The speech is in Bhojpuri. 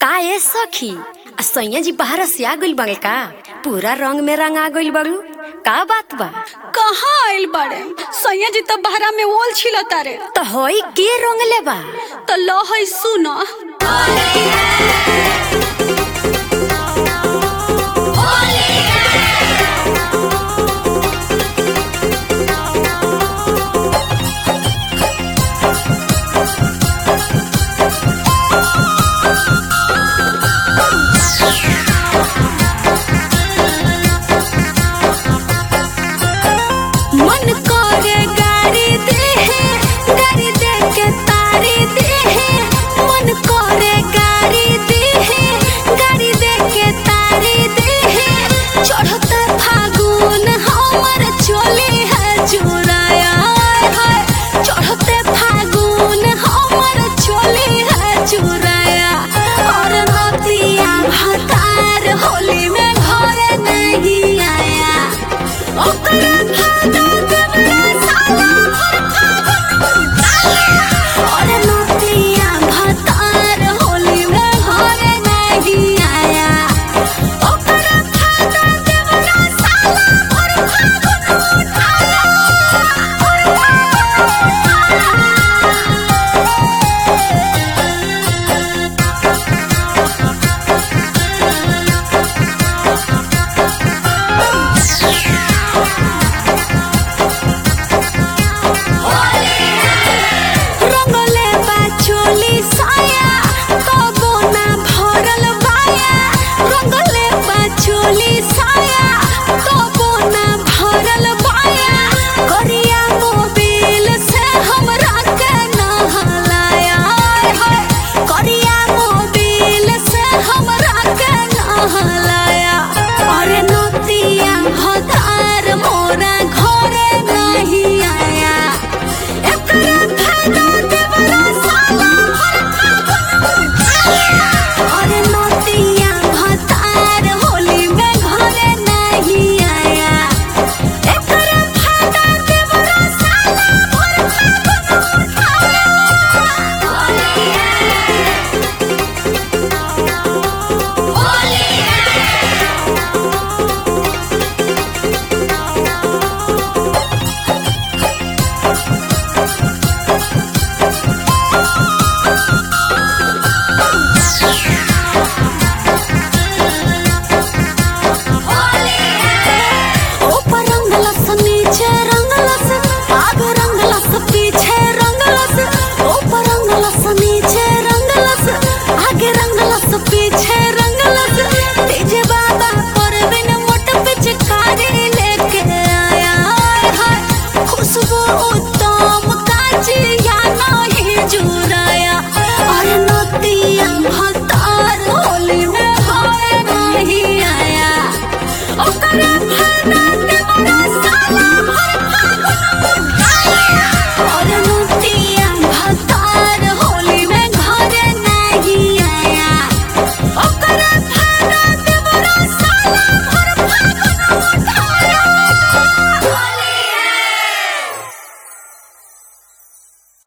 का ए सखी सैया जी बाहर से आ गइल बड़े का पूरा रंग में रंग आ गइल बड़ू का बात बा। कहाँ आइल बाड़े सैया जी तो बहरा में ओल छिलता रे तो होई के रंग ले बा तो लो है सुना।